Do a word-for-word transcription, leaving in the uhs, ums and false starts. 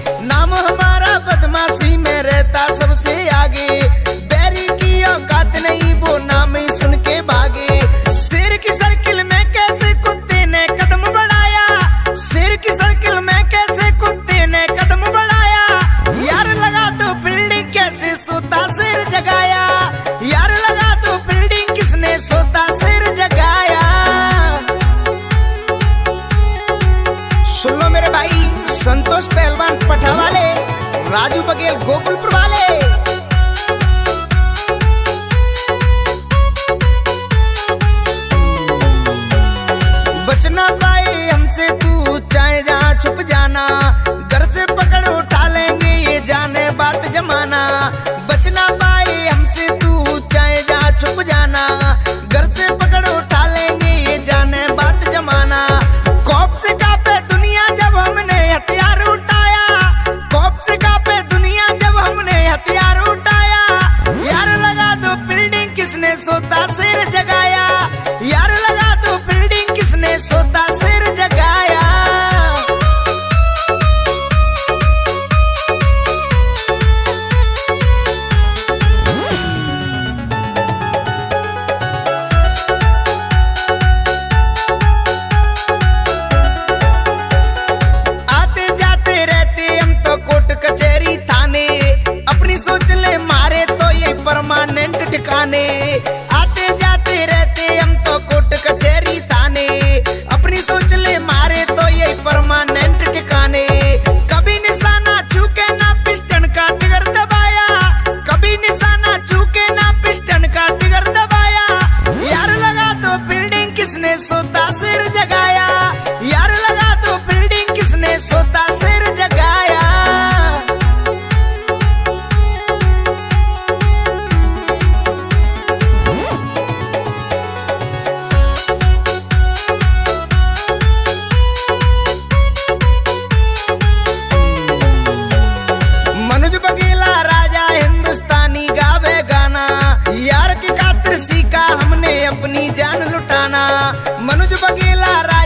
नाम हमारा बदमाशी में रहता सबसे आगे, बैरी की औकात नहीं वो नाम ही सुन के भागे। शेर की सर्किल में कैसे कुत्ते ने कदम बढ़ाया, शेर की सर्किल में कैसे कुत्ते ने कदम बढ़ाया। यार लगा दो फील्डिंग कैसे सोता शेर जगाया, यार लगा दो फील्डिंग किसने सोता शेर जगाया। सुन लो मेरे भाई, संतोष पहलवान पठा वाले, राजू बघेल गोकुलपुर वाले। बचना पाए हमसे तू चाहे जहाँ छुप जाना, घर से पकड़ उठा लेंगे ये जाने बात जमाना। बचना पाए हमसे तू चाहे जहाँ छुप जाना, घर से पकड़ उठा लेंगे ये जाने बात जमाना। कौप से कांपे दुनिया जब हमने हथियार उठाया, कौप से कांपे दुनिया जब हमने हथियार उठाया। यार लगा दो फील्डिंग किसने सोता शेर जगाया, यार लगा दो फील्डिंग किसने सोता शेर जगाया। आते जाते रहते हम तो कोर्ट कचहरी थाने, अपनी सोच ले मारे तो ये परमानेंट ठिकाने। आते जाते रहते हम तो कोर्ट कचहरी थाने, अपनी सोच ले मारे तो ये परमानेंट ठिकाने। कभी निशाना चूके ना पिस्टन का ट्रिगर दबाया, कभी निशाना चूके ना पिस्टन का ट्रिगर दबाया। यार लगा दो फील्डिंग किसने सोता शेर जगाया, यार लगा दो फील्डिंग किसने सोता शेर जगाया। मनोज बघेला राजा हिंदुस्तानी गावे गाना, यार की खातिर सीखा हमने अपनी जान लुटाना। मनोज बघेला